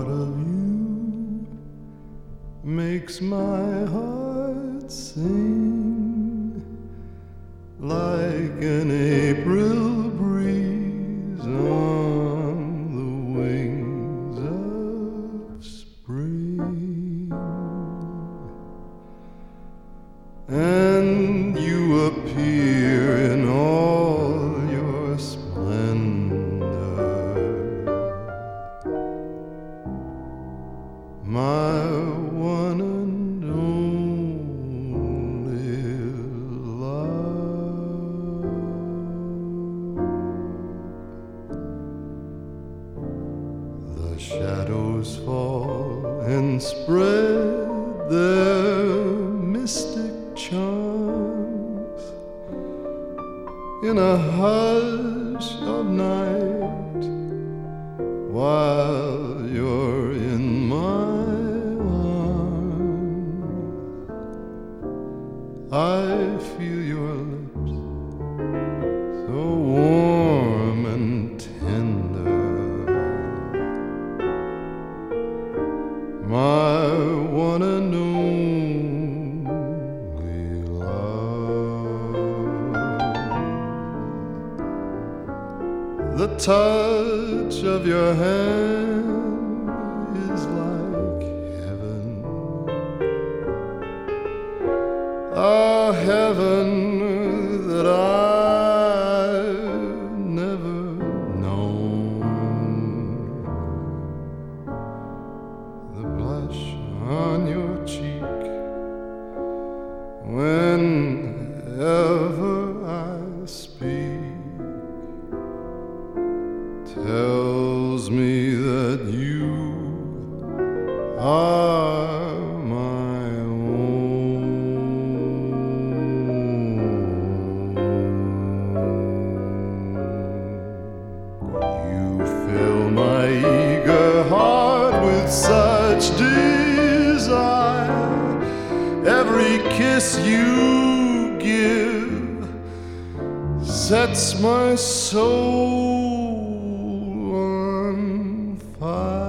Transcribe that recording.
thought of you makes my heart sing like an April breeze on the wings of spring. And you appear in all your splendor, my one and only love. The shadows fall and spread their mystic charms in a hush of night while you're in my arms. I feel your lips so warm and tender, my one and only love. The touch of your hand is like heaven, a heaven that I've never known. The blush on your cheek whenever I speak tells me that you are my own. You fill my eager heart with such desire. Every kiss you give sets my soul on fire.